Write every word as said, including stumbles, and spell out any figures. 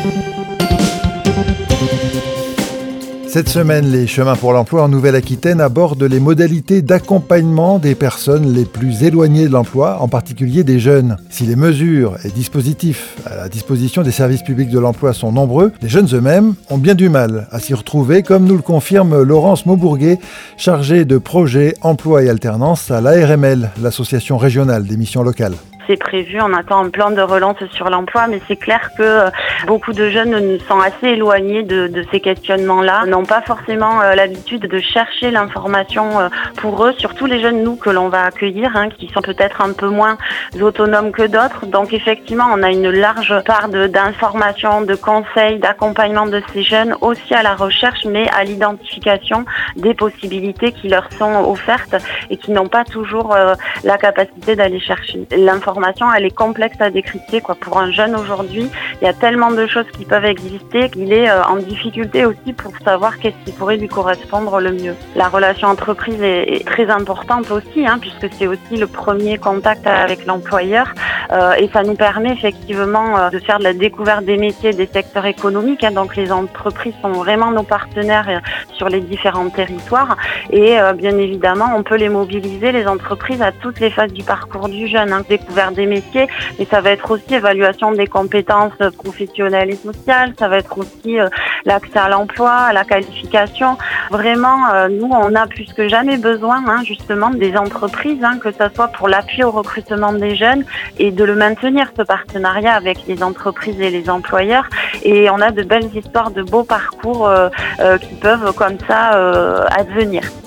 Cette semaine, les Chemins pour l'emploi en Nouvelle-Aquitaine abordent les modalités d'accompagnement des personnes les plus éloignées de l'emploi, en particulier des jeunes. Si les mesures et dispositifs à la disposition des services publics de l'emploi sont nombreux, les jeunes eux-mêmes ont bien du mal à s'y retrouver, comme nous le confirme Laurence Maubourguet, chargée de projets, emploi et alternance à l'A R M L, l'association régionale des missions locales. C'est prévu, on attend un plan de relance sur l'emploi, mais c'est clair que beaucoup de jeunes sont assez éloignés de, de ces questionnements-là, n'ont pas forcément euh, l'habitude de chercher l'information euh, pour eux, surtout les jeunes, nous, que l'on va accueillir, hein, qui sont peut-être un peu moins autonomes que d'autres. Donc effectivement, on a une large part de, d'informations, de conseils, d'accompagnement de ces jeunes, aussi à la recherche, mais à l'identification des possibilités qui leur sont offertes et qui n'ont pas toujours euh, la capacité d'aller chercher. L'information elle est complexe à décrypter, quoi. Pour un jeune aujourd'hui, il y a tellement de choses qui peuvent exister qu'il est euh, en difficulté aussi pour savoir qu'est-ce qui pourrait lui correspondre le mieux. La relation entreprise est, est très importante aussi, hein, puisque c'est aussi le premier contact avec l'employeur euh, et ça nous permet effectivement euh, de faire de la découverte des métiers, des secteurs économiques. Hein, donc les entreprises sont vraiment nos partenaires euh, sur les différents territoires et euh, bien évidemment on peut les mobiliser, les entreprises, à toutes les phases du parcours du jeune. Hein, découverte des métiers, mais ça va être aussi évaluation des compétences professionnelles et sociales, ça va être aussi euh, l'accès à l'emploi, à la qualification. Vraiment, euh, nous, on a plus que jamais besoin hein, justement des entreprises, hein, que ce soit pour l'appui au recrutement des jeunes et de le maintenir, ce partenariat avec les entreprises et les employeurs. Et on a de belles histoires, de beaux parcours euh, euh, qui peuvent comme ça euh, advenir.